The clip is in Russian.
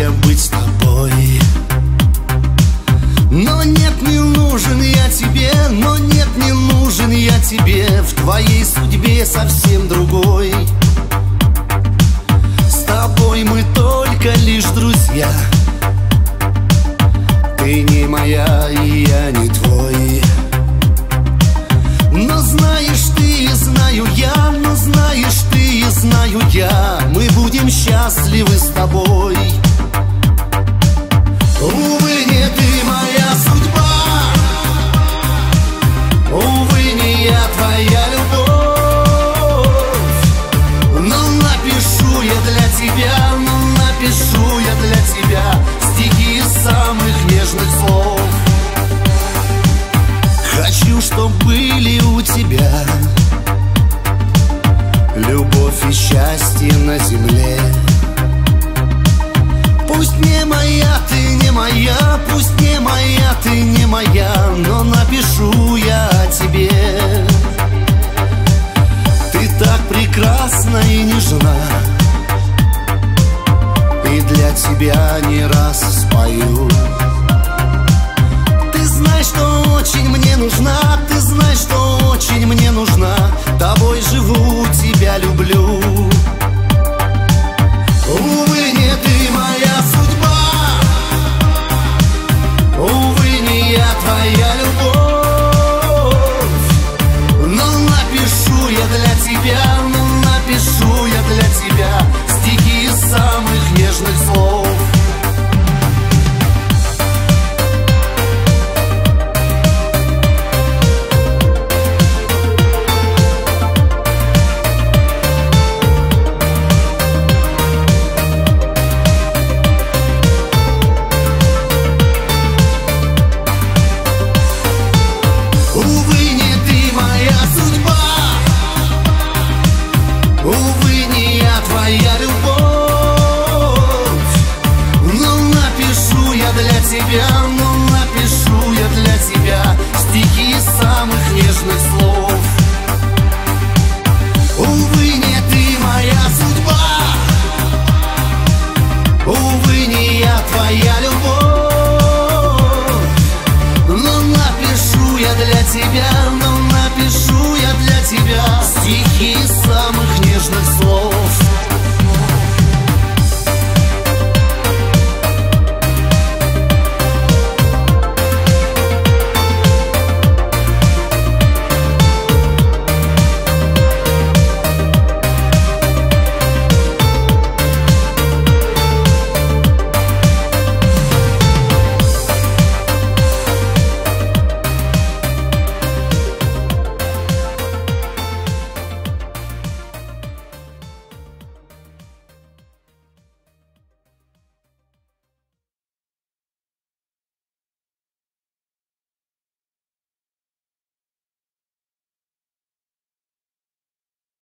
я быть с тобой. Но нет, не нужен я тебе, но нет, не нужен я тебе. В твоей судьбе совсем другой. С тобой мы только лишь друзья. Ты не моя, и я не твой. Но знаешь ты, и знаю я, но знаешь ты, и знаю я, мы будем счастливы с тобой. Увы, не ты моя судьба, увы, не я твоя любовь. Но напишу я для тебя, но напишу я для тебя стихи из самых нежных слов. Хочу, чтоб были у тебя любовь и счастье на земле. Пусть не моя, ты не моя, пусть не моя, ты не моя, но напишу я о тебе. Ты так прекрасна и нежна, и для тебя не раз спою. Ты знаешь, что очень мне нужна, ты знаешь, что очень мне нужна. Тобой живу, тебя люблю. Увы, не ты моя судьба, увы, не я твоя любовь. Но напишу я для тебя, но напишу я для тебя стихи из самых нежных слов. Увы, не я твоя любовь. Но напишу я для тебя, но напишу я для тебя стихи из самых нежных слов. Увы, не ты моя судьба, увы, не я твоя любовь. Но напишу я для тебя, но напишу я для тебя стихи из самых нежных слов.